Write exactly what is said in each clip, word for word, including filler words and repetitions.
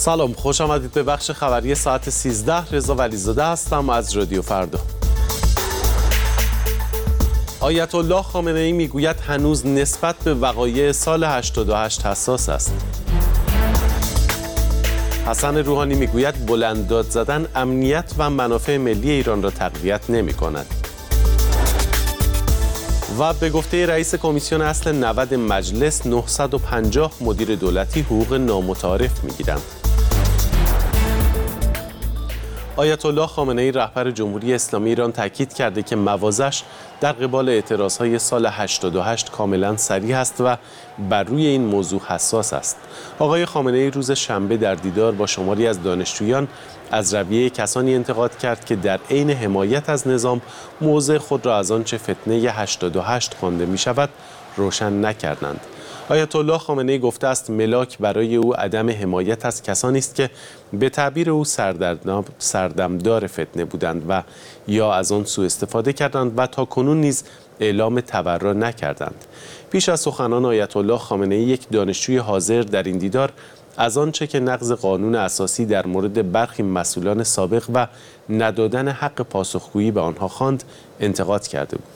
سلام، خوش آمدید به بخش خبری ساعت سیزده. رضا ولیزاده هستم از رادیو فردا. آیت الله خامنه ای میگوید هنوز نسبت به وقایع سال هشتاد و هشت حساس است. حسن روحانی میگوید بلند داد زدن امنیت و منافع ملی ایران را تقویت نمی کند. و به گفته رئیس کمیسیون اصل نود مجلس، نهصد و پنجاه مدیر دولتی حقوق نامتعارف میگیرند. آیت الله خامنه ای رهبر جمهوری اسلامی ایران تاکید کرده که موازش در قبال اعتراضهای سال هشتاد و هشت کاملا صریح است و بر روی این موضوع حساس است. آقای خامنه ای روز شنبه در دیدار با شماری از دانشجویان از رویه کسانی انتقاد کرد که در عین حمایت از نظام موضع خود را از آنچه فتنه هشتاد و هشت خوانده می شود روشن نکردند. آیت الله خامنه ای گفته است ملاک برای او عدم حمایت از کسانی است که به تعبیر او سردمدار فتنه بودند و یا از آن سوء استفاده کردند و تا کنون نیز اعلام تبرع نکردند. پیش از سخنان آیت الله خامنه ای یک دانشجوی حاضر در این دیدار از آنچه که نقض قانون اساسی در مورد برخی مسئولان سابق و ندادن حق پاسخگویی به آنها خواند انتقاد کرده بود.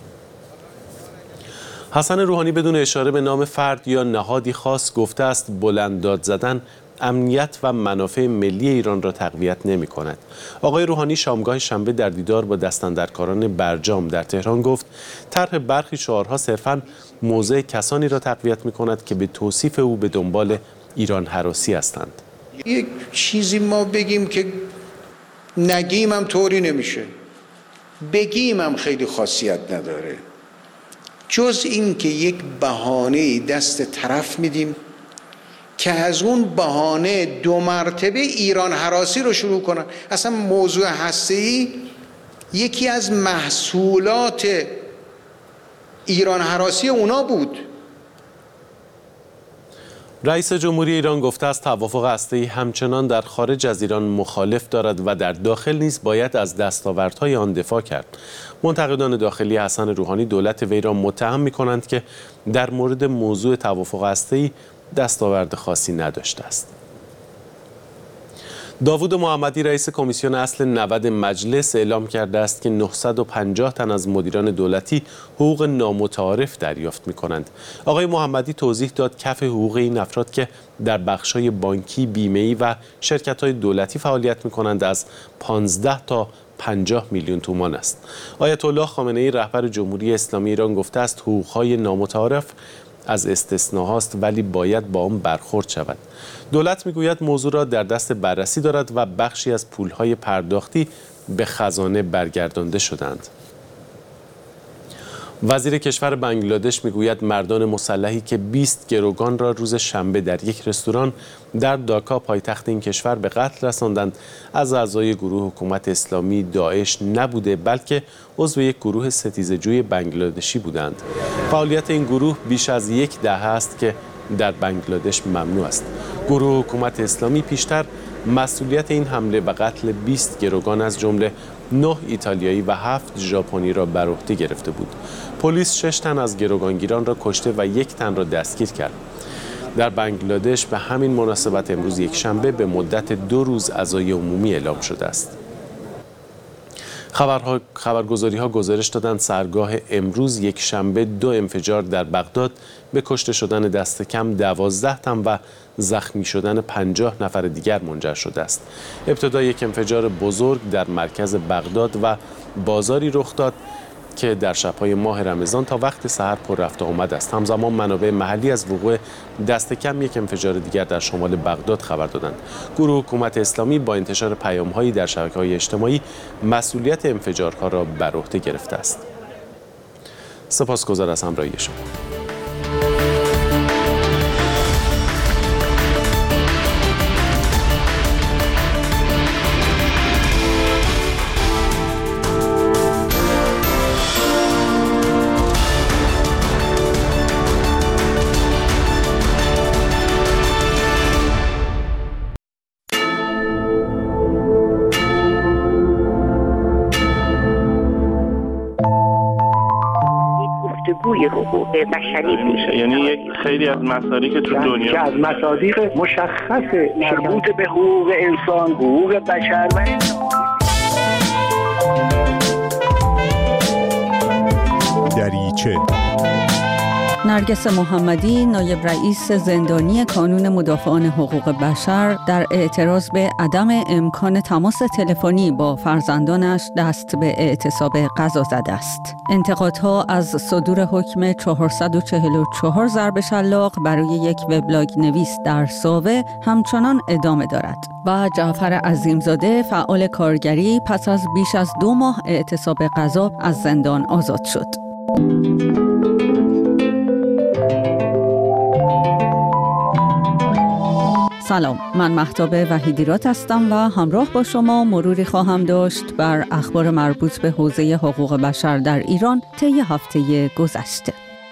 حسن روحانی بدون اشاره به نام فرد یا نهادی خاص گفته است بلند داد زدن امنیت و منافع ملی ایران را تقویت نمی کند. آقای روحانی شامگاه شنبه در دیدار با دستاندرکاران برجام در تهران گفت طرح برخی شعارها صرفاً موضع کسانی را تقویت می کند که به توصیف او به دنبال ایران هراسی هستند. یک چیزی ما بگیم که نگیم هم طوری نمیشه، بگیم هم خیلی خاصیت نداره، جز این که یک بهانه دست طرف میدیم که از اون بهانه دو مرتبه ایران هراسی رو شروع کنن. اصلا موضوع هسته‌ای یکی از محصولات ایران هراسی اونا بود. رئیس جمهوری ایران گفته است توافق هسته‌ای همچنان در خارج از ایران مخالف دارد و در داخل نیز باید از دستاوردهای آن دفاع کرد. منتقدان داخلی حسن روحانی دولت وی را متهم می‌کنند که در مورد موضوع توافق هسته‌ای دستاورد خاصی نداشته است. داوود محمدی رئیس کمیسیون اصل نود مجلس اعلام کرده است که نهصد و پنجاه تن از مدیران دولتی حقوق نامتعارف دریافت می‌کنند. آقای محمدی توضیح داد کف حقوق این افراد که در بخش‌های بانکی، بیمه‌ای و شرکت‌های دولتی فعالیت می‌کنند از پانزده تا پنجاه میلیون تومان است. آیت الله خامنه ای رهبر جمهوری اسلامی ایران گفته است حقوق‌های نامتعارف از استثناهاست ولی باید با آن برخورد شود. دولت میگوید موضوع را در دست بررسی دارد و بخشی از پولهای پرداختی به خزانه برگردانده شدند. وزیر کشور بنگلادش میگوید مردان مسلحی که بیست گروگان را روز شنبه در یک رستوران در داکا پایتخت این کشور به قتل رساندند از اعضای گروه حکومت اسلامی داعش نبوده بلکه عضو یک گروه ستیزه‌جوی بنگلادشی بودند. فعالیت این گروه بیش از یک دهه است که در بنگلادش ممنوع است. گروه حکومت اسلامی پیشتر مسئولیت این حمله و قتل بیست گروگان از جمله نه ایتالیایی و هفت ژاپنی را بر عهده گرفته بود. پلیس شش تن از گروگانگیران را کشته و یک تن را دستگیر کرد. در بنگلادش به همین مناسبت امروز یک شنبه به مدت دو روز عزای عمومی اعلام شده است. خبرها خبرگزاری ها گزارش دادند سحرگاه امروز یک شنبه دو انفجار در بغداد به کشته شدن دست کم دوازده تن و زخمی شدن پنجاه نفر دیگر منجر شده است. ابتدا یک انفجار بزرگ در مرکز بغداد و بازاری رخ داد که در شب‌های ماه رمضان تا وقت سحر پر رفت و آمد است. همزمان منابع محلی از وقوع دست کم یک انفجار دیگر در شمال بغداد خبر دادند. گروه حکومت اسلامی با انتشار پیام‌هایی در شبکه‌های اجتماعی مسئولیت انفجارها را بر عهده گرفته است. سپاسگزار از همراهی شما. بازگوی حقوق بشری میشه. یعنی یک خیلی از مصادیق که تو دنیا که از مصادیق مشخص مربوط به حقوق انسان، حقوق بشر و دریچه. نرگس محمدی، نایب رئیس زندانی کانون مدافعان حقوق بشر، در اعتراض به عدم امکان تماس تلفنی با فرزندانش دست به اعتصاب قضا زده است. انتقادها از صدور حکم چهارصد و چهل و چهار ضرب شلاق برای یک وبلاگ نویس در ساوه همچنان ادامه دارد و جعفر عظیمزاده، فعال کارگری، پس از بیش از دو ماه اعتصاب قضا از زندان آزاد شد. سلام، من مهتاب وحیدیرات هستم و همراه با شما مروری خواهم داشت بر اخبار مربوط به حوزه حقوق بشر در ایران طی هفته گذشته.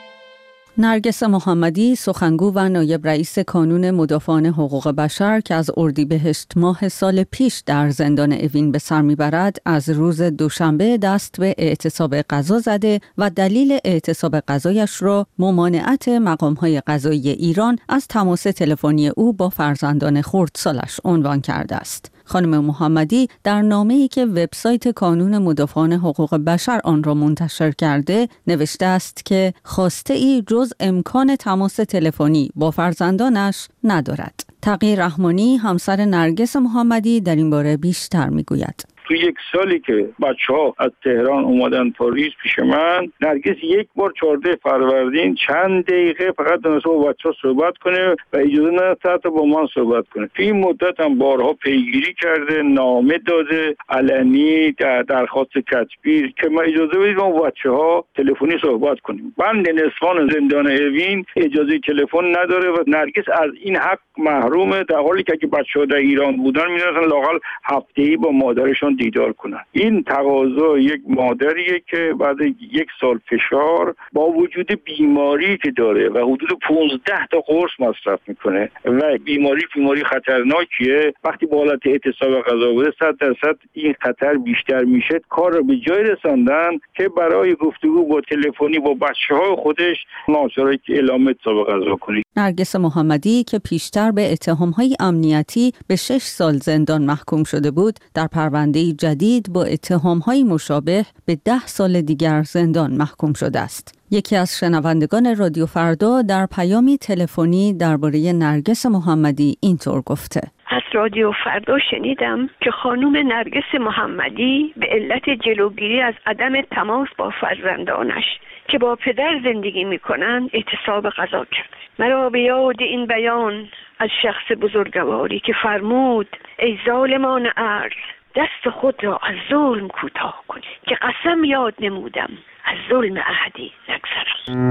نرگس محمدی، سخنگو و نایب رئیس کانون مدافعان حقوق بشر که از اردیبهشت ماه سال پیش در زندان اوین به سر میبرد، از روز دوشنبه دست به اعتصاب قضا زده و دلیل اعتصاب قضایش را ممانعت مقام‌های قضایی ایران از تماس تلفنی او با فرزندان خردسالش عنوان کرده است. خانم محمدی در نامه‌ای که وبسایت کانون مدافعان حقوق بشر آن را منتشر کرده نوشته است که خواسته ای جز امکان تماس تلفنی با فرزندانش ندارد. تقی رحمانی، همسر نرگس محمدی، در این باره بیشتر میگوید. تو یک سالی که بچه‌ها از تهران اومدن پاریس پیش من، نرگس یک بار چهارده فروردین چند دقیقه فقط دونسته با بچه‌ها صحبت کنه و اجازه نداشته حتی با من صحبت کنه. تو این مدت هم بارها پیگیری کرده، نامه داده، علنی در درخواست کتبی که ما اجازه بدید ما با بچه‌ها تلفنی صحبت کنیم. بند نسوان زندان اوین اجازه تلفن نداره و نرگس از این حق محرومه، در حالی که اگه بچه‌ها در ایران بودن می‌رفتن لااقل هفته‌ای با مادرشون دیدار کنن. این تقاضا یک مادریه که بعد یک سال فشار با وجود بیماری که داره و حدود پانزده تا قرص مصرف میکنه و بیماری بیماری خطرناکیه، وقتی با حالت اعتصاب قضا بوده صد درصد این خطر بیشتر میشه. کار رو به جای رساندن که برای گفتگو با تلفنی با بچه‌های خودش ناچاره که اعلام اعتصاب قضا کنه. نرگس محمدی که پیشتر به اتهام‌های امنیتی به شش سال زندان محکوم شده بود، در پرونده جدید با اتهام‌های مشابه به ده سال دیگر زندان محکوم شده است. یکی از شنوندگان رادیو فردا در پیامی تلفنی درباره نرگس محمدی اینطور گفته: از رادیو فردا شنیدم که خانم نرگس محمدی به علت جلوگیری از عدم تماس با فرزندانش که با پدر زندگی میکنن اعتصاب قضا کرد. مرا به یاد این بیان از شخص بزرگواری که فرمود: ای ظالمان ارض، دست خود را از ظلم کوتاه کنید که قسم یاد نمودم از ظلم احدی نگذرم.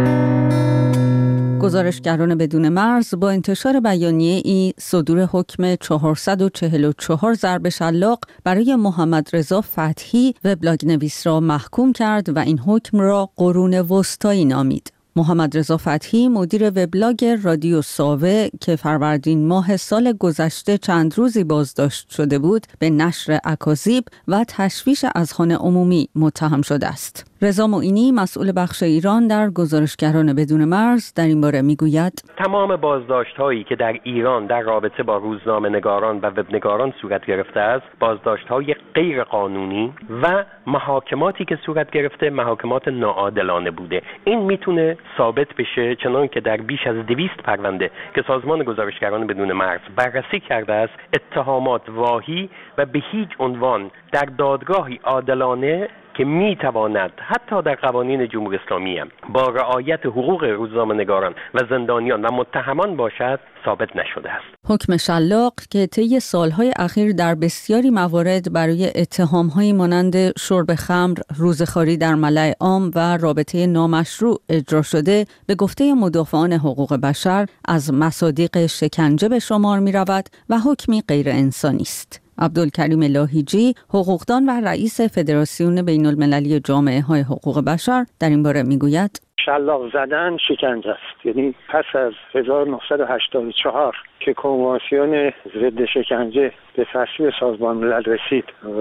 گزارشگران بدون مرز با انتشار بیانیه ای صدور حکم چهارصد و چهل و چهار ضرب شلاق برای محمد رضا فتحی وبلاگ نویس را محکوم کرد و این حکم را قرون وسطایی نامید. محمد رضا فتحی، مدیر وبلاگ رادیو ساوه که فروردین ماه سال گذشته چند روزی بازداشت شده بود، به نشر اکاذیب و تشویش اذهان عمومی متهم شده است. رضا معینی، مسئول بخش ایران در گزارشگران بدون مرز، در این باره میگوید: تمام بازداشت‌هایی که در ایران در رابطه با روزنامه‌نگاران و وبنگاران صورت گرفته است، بازداشت‌های غیر قانونی و محاکماتی که صورت گرفته محاکمات ناعادلانه بوده. این میتونه ثابت بشه، چنان که در بیش از دویست پرونده که سازمان گزارشگران بدون مرز بررسی کرده است، اتهامات واهی و به هیچ عنوان در دادگاهی عادلانه که میتواند حتی در قوانین جمهوری اسلامی هم با رعایت حقوق روزنامه‌نگاران و زندانیان و متهمان باشد ثابت نشده است. حکم شلاق که طی سالهای اخیر در بسیاری موارد برای اتهام‌هایی مانند شرب خمر، روزخواری در ملأ عام و رابطه نامشروع اجرا شده، به گفته مدافعان حقوق بشر از مصادیق شکنجه به شمار می‌رود و حکمی غیر انسانی است. عبدالکریم لاهیجی، حقوقدان و رئیس فدراسیون بین المللی جامعه های حقوق بشر، در این باره میگوید: شلاق زدن شکنجه است. یعنی پس از هزار و نهصد و هشتاد و چهار که کنوانسیون ضد شکنجه به تصویب سازمان ملل رسید و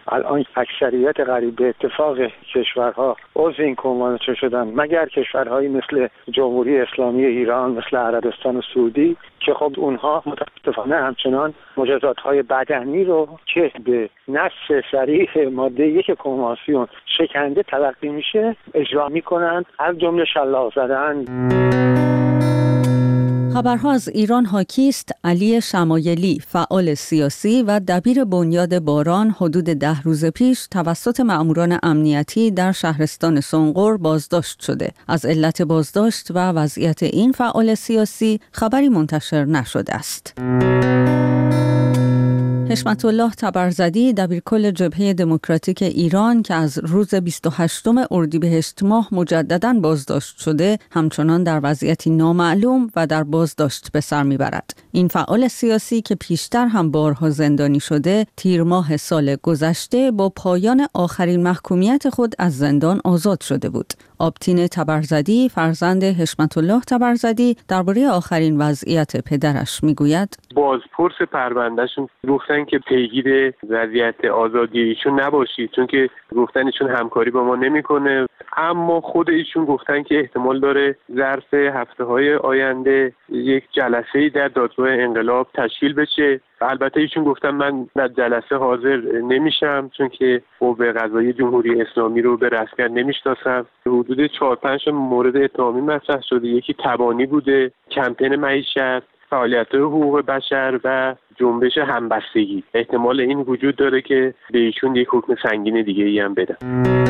الان اکثریت قریب به اتفاق کشورها عضو این کنوانسیون شدن، مگر کشورهایی مثل جمهوری اسلامی ایران، مثل عربستان سعودی که خب اونها متاسفانه همچنان مجازات‌های بدنی رو که به نص صریح ماده یک کنوانسیون شکنده تلقی میشه اجرا میکنند، از جمله شلاق زدن. خبرها از ایران حاکی است. علی شمایلی، فعال سیاسی و دبیر بنیاد باران، حدود ده روز پیش توسط مأموران امنیتی در شهرستان سنقر بازداشت شده. از علت بازداشت و وضعیت این فعال سیاسی خبری منتشر نشده است. حشمت الله تبرزدی، دبیرکل جبهه دموکراتیک ایران که از روز بیست و هشتم اردیبهشت ماه مجدداً بازداشت شده، همچنان در وضعیتی نامعلوم و در بازداشت به سر میبرد. این فعال سیاسی که پیشتر هم بارها زندانی شده، تیر ماه سال گذشته با پایان آخرین محکومیت خود از زندان آزاد شده بود. آبتین تبرزدی، فرزند حشمت الله تبرزدی، درباره آخرین وضعیت پدرش میگوید: بازپرس پروندهشون گفتن که پیگیر وضعیت آزادی ایشون نباشید، چون که گفتن ایشون همکاری با ما نمیکنه، اما خود ایشون گفتن که احتمال داره ظرف هفته های آینده یک جلسه‌ای در دادگاه انقلاب تشکیل بشه. البته ایشون گفتن من در جلسه حاضر نمیشم چون که قوه قضاییه جمهوری اسلامی رو به رسمیت نمیشناسم. حدود چهار پنج مورد اتهامی مطرح شده. یکی تبانی بوده، کمپین معیشت، فعالیت حقوق بشر و جنبش همبستگی. احتمال این وجود داره که به ایشون یک حکم سنگین دیگه ای هم بدن.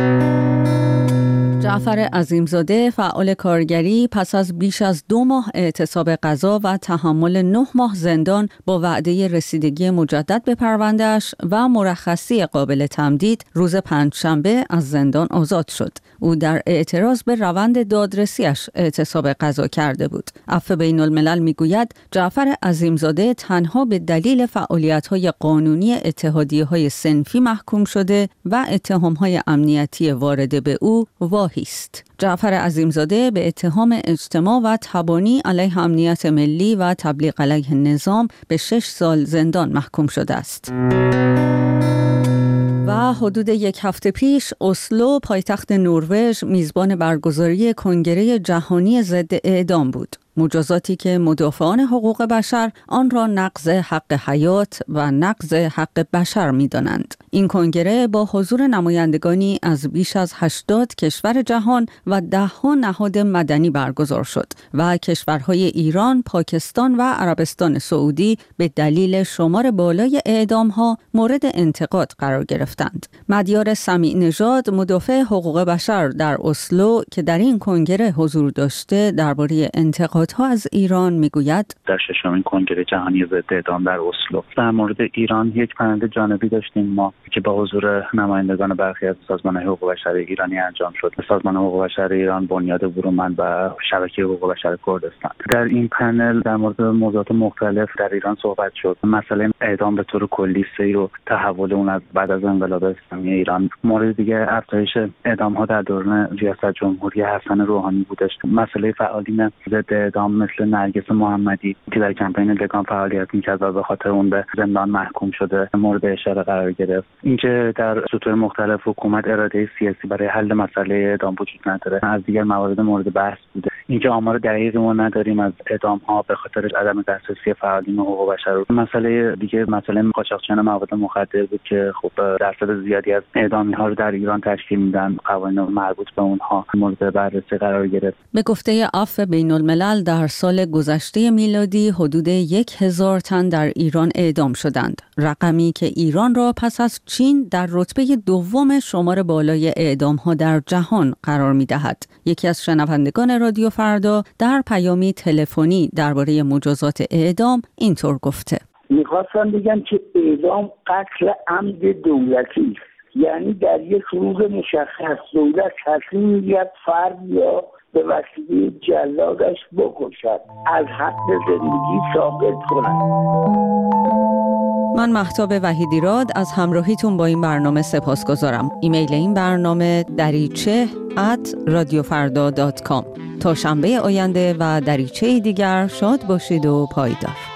جعفر عظیمزاده، فعال کارگری، پس از بیش از دو ماه اعتصاب قضا و تحمل نه ماه زندان با وعده رسیدگی مجدد به پرونده‌اش و مرخصی قابل تمدید، روز پنجشنبه از زندان آزاد شد. او در اعتراض به روند دادرسیش اعتصاب قضا کرده بود. عفو بین الملل میگوید جعفر عظیمزاده تنها به دلیل فعالیت‌های قانونی اتحادیه‌های صنفی محکوم شده و اتهام‌های امنیتی وارده به او واهی است. جعفر عظیمزاده به اتهام اجتماع و تبانی علیه امنیت ملی و تبلیغ علیه نظام به شش سال زندان محکوم شده است. و حدود یک هفته پیش اسلو، پایتخت نروژ، میزبان برگزاری کنگره جهانی ضد اعدام بود. مجازاتی که مدافعان حقوق بشر آن را نقض حق حیات و نقض حق بشر می‌دانند. این کنگره با حضور نمایندگانی از بیش از هشتاد کشور جهان و ده‌ها نهاد مدنی برگزار شد و کشورهای ایران، پاکستان و عربستان سعودی به دلیل شمار بالای اعدام‌ها مورد انتقاد قرار گرفتند. مدیار سمیع نژاد، مدافع حقوق بشر در اسلو که در این کنگره حضور داشته، درباره انتقاد ها از ایران میگوید: در ششمین کنگره جهانی ضد اعدام در اسلو در مورد ایران یک پنل جانبی داشتیم ما که با حضور نمایندگان برخی از سازمان حقوق بشر ایرانی انجام شد. سازمان حقوق بشر ایران، بنیاد برومند و شبکه حقوق بشر کردستان. در این پنل در مورد موضوعات مختلف در ایران صحبت شد. مسئله اعدام به طور کلی، سیر و تحول اون از بعد از انقلاب اسلامی ایران. مورد دیگه افزایش اعدام ها در دوران ریاست جمهوری حسن روحانی بودش. مسئله فعالین ضد اعدام مثل نرگس محمدی که در کمپین لگان فعالیت می‌کرد و به خاطر اون به زندان محکوم شده مورد اشاره قرار گرفت. اینکه در سطوح مختلف حکومت اراده سیاسی برای حل مسئله اعدام وجود نداره از دیگر موارد مورد بحث بوده. اینکه آمار دقیقی ما نداریم از اعدام‌ها به خاطر عدم دسترسی فعالین حقوق بشر. مسئله دیگه مسئله قاچاقچیان مواد مخدر بود که خب درصد زیادی از اعدامی‌ها رو در ایران تشکیل میدن. قوانین مربوط به اونها مورد بررسی قرار گرفت. به گفته عفو بین الملل در سال گذشته میلادی حدود یک هزار تن در ایران اعدام شدند. رقمی که ایران را پس از چین در رتبه دوم شمار بالای اعدام‌ها در جهان قرار می‌دهد. یکی از شنوندگان رادیو فردا در پیامی تلفنی درباره مجازات اعدام اینطور گفته: می‌خواستم بگم که اعدام قتل عمد دولتی است. یعنی در یک روز مشخص دولت تصمیم می‌گیرد فرد یا به وسیله جلادش بکشد، از حق زندگی ساقط کند. من مهتاب وحیدیراد از همراهیتون با این برنامه سپاسگزارم. ایمیل این برنامه دریچه ات رادیو فردا دات کام. تا شنبه آینده و دریچه دیگر شاد باشید و پایدار.